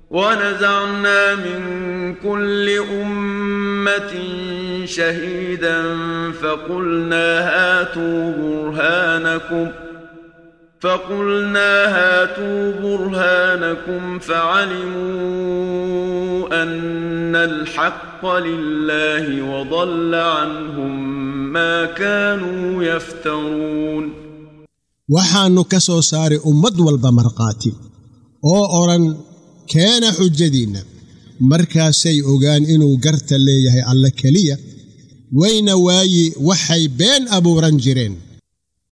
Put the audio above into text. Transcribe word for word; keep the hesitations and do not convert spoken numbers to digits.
ونزعنا من كل أمة شهيدا فقلنا هاتوا برهانكم فقلنا هاتوا برهانكم فعلموا أن الحق لله وضل عنهم ما كانوا يفترون. waxaanu ka soo saaray ummad walba marqaati oo oran كان حجدينا markaasay ogaan inuu garta leeyahay alla kaliya wayna waayi waxay been abuuran jireen.